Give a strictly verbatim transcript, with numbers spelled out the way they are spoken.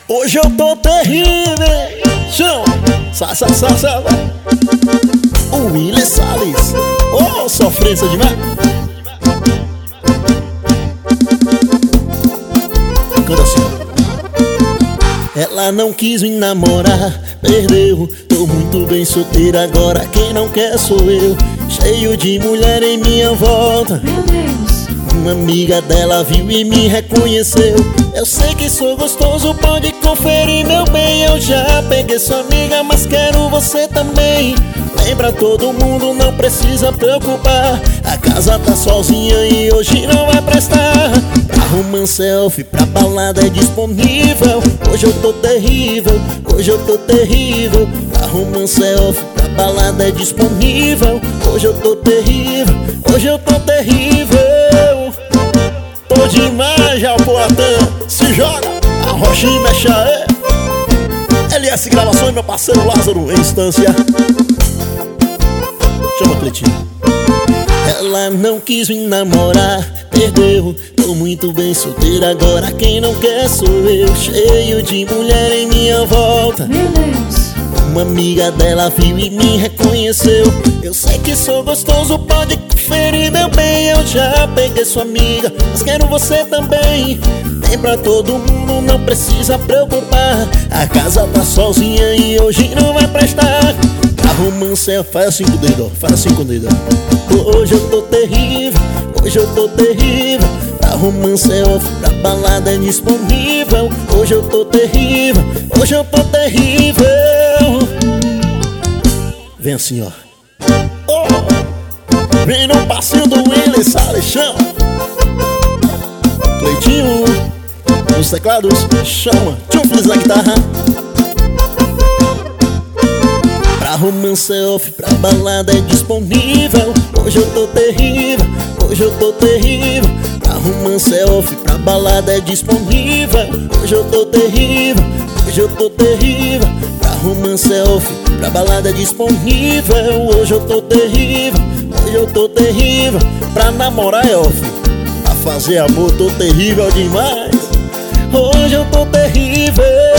Hoje eu tô terrível. Chama, sa, sa, sa, sa. O Willis Salles. Oh, sofrência demais. Canta assim. Ela não quis me namorar, perdeu. Tô muito bem solteira agora, quem não quer sou eu. Cheio de mulher em minha volta. Meu Deus. Uma amiga dela viu e me reconheceu. Eu sei que sou gostoso, pode conferir meu bem. Eu já peguei sua amiga, mas quero você também. Lembra todo mundo, não precisa preocupar. A casa tá sozinha e hoje não vai prestar. Pra arrumar selfie, pra balada é disponível. Hoje eu tô terrível, hoje eu tô terrível. Pra arrumar selfie, pra balada é disponível. Hoje eu tô terrível, hoje eu tô terrível. Tô demais, Japoatã. Se joga, a Rochinha mexe aí. L S Gravações, meu parceiro Lázaro em instância. Chama, Cleitinho. Ela não quis me namorar, perdeu. Tô muito bem solteira agora, quem não quer sou eu. Cheio de mulher em minha volta. Meu Deus. Uma amiga dela viu e me reconheceu. Eu sei que sou gostoso, pode conferir meu bem. Eu já peguei sua amiga, mas quero você também. Tem pra todo mundo, não precisa preocupar. A casa tá sozinha e hoje não vai prestar. Pra romance, faz assim com o dedo, faz assim com o dedo. Hoje eu tô terrível, hoje eu tô terrível. Pra romance, pra balada é disponível. Hoje eu tô terrível, hoje eu tô terrível. Vem assim, ó. Oh! Vem no passinho do Willis Salles, chama. Cleitinho nos teclados, chama. Tchufles na guitarra. Pra romance off, pra balada é disponível. Hoje eu tô terrível, hoje eu tô terrível. Pra romance off, pra balada é disponível. Hoje eu tô terrível, hoje eu tô terrível. Pra romance off, pra balada é disponível. Hoje eu tô terrível, hoje eu tô terrível. Pra namorar é off, pra fazer amor tô terrível demais. Hoje eu tô terrível.